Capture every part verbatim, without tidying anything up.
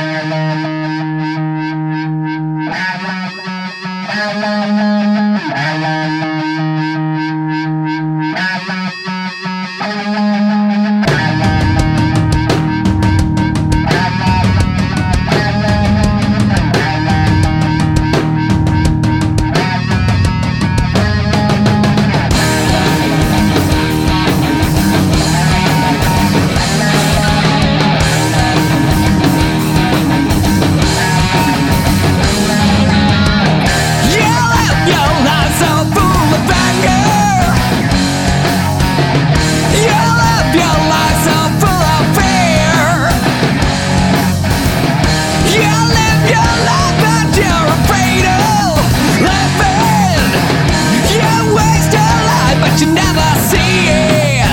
You never see it.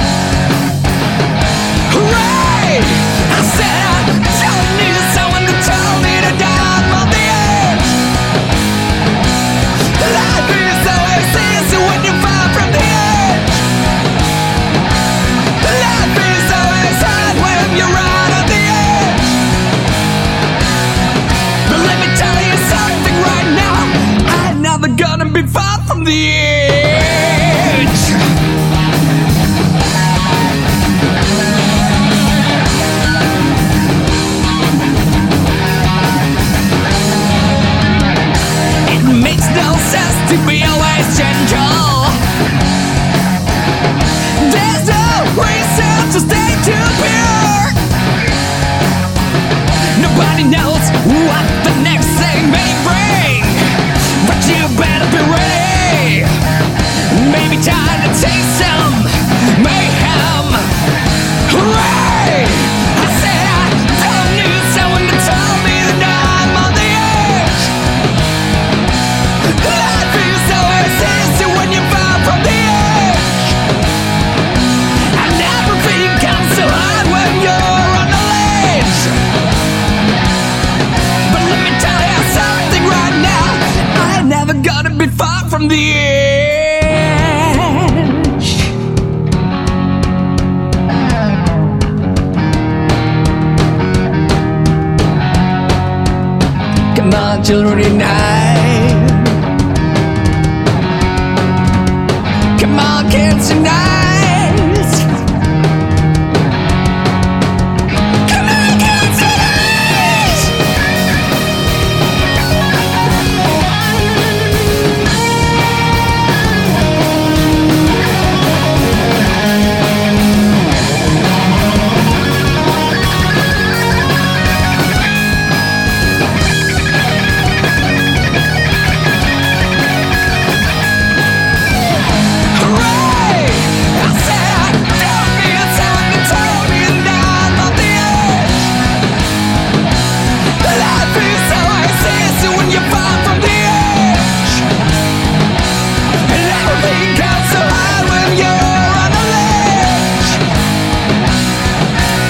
Hooray! I said I don't need someone to tell me to die on the edge. Life is always easy when you fall from the edge. Life is always hard when you're right on the edge. But let me tell you something right now, I'm never gonna be far from the edge. To be always gentle. There's no reason to stay too pure. Nobody knows what the next thing may bring, but you better be ready. Maybe time to take some mayhem. Hooray! I said I don't need someone to tell me that I'm on the edge. Life is always easy when you fall from the edge, and everything comes so hard when you're on the ledge. But let me tell you something right now, I'm never gonna be far from the edge. Come on, children, unite. Come on, kids, unite. Come on, kids, unite.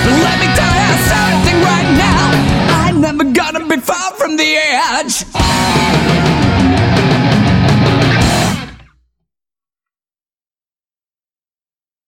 Never gonna be far from the edge.